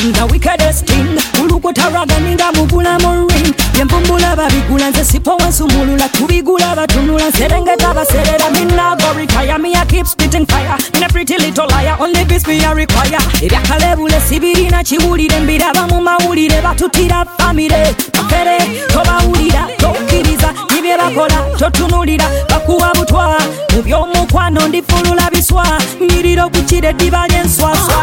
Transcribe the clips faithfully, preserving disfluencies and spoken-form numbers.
bring the wickedest thing. Ulukotaraga ninga mugula mo ring. Yempumbula babigula nze sipo wansumulula. Kubigula batunula serengeta baserera. Minna go retire, me I keep spitting fire. In a pretty little liar, only this me I require. Ebyakalebule sibirina chiwulire mbiraba mu mawulire batutira famire. Kapere tobawulira tokkiriza nibye bakola totunulira bakuwa butwa mu by'omukwano ndifulula biswa nyirira okukira eddiba ly'enswaswa.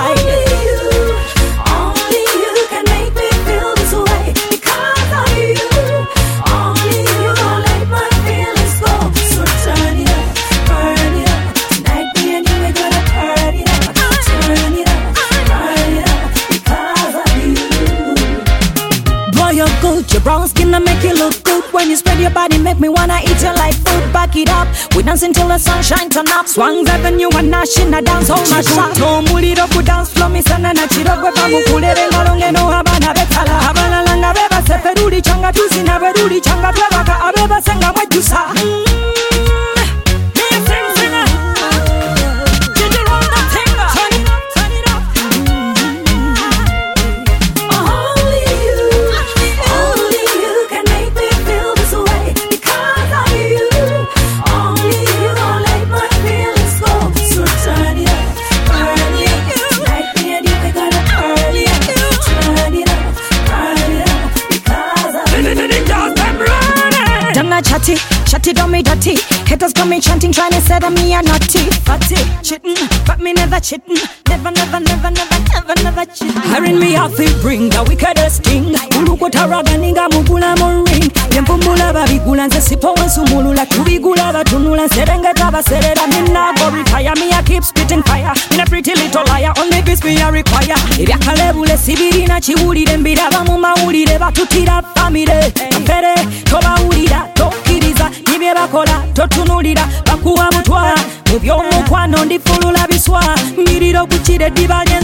Your brown skin to make you look good. When you spread your body, make me wanna eat you like food. Back it up, we dance until the sunshine turn up. Swang's Avenue and Nash in a dance hall my shop. No muliro ku dance floor, me sana na chirogwe pamu kulere ngalonge no habana betala. Habana langa beba seferuri changa tuzi na beruri changa twebaka abeba senga mwejusa. Chatty, chatty don't me dirty. Haters come me chanting, trying to say that me a naughty. Fatty, chittin', but me never chittin'. Never, never, never, never, never, never chittin'. Hiring me off it bring the wickedest thing. Ulukotaraga ninga mugula mo ring. Yempumbula babigula nze sipo wansumulula. Kubigula batunula serengeta baserera. Minna go retire, me I keep spitting fire. In a pretty little liar, only this me I require. Ebyakalebule sibirina chiwulire mbiraba mu mawulire batutira famire. Kapere tobawulira tokkiriza nibye bakola totunulira bakuwa butwa mu by'omukwano ndifulula biswa nyirira okukira eddiba